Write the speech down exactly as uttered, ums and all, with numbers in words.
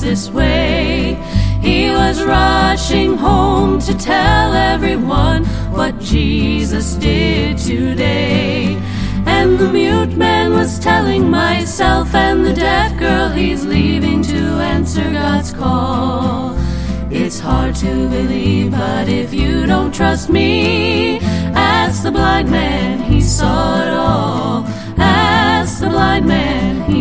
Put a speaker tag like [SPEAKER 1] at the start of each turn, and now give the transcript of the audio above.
[SPEAKER 1] this way. He was rushing home to tell everyone what Jesus did today. And the mute man was telling myself, and the deaf girl, he's leaving to answer God's call. It's hard to believe, but if you don't trust me, ask the blind man, he saw it all. Ask the blind man, he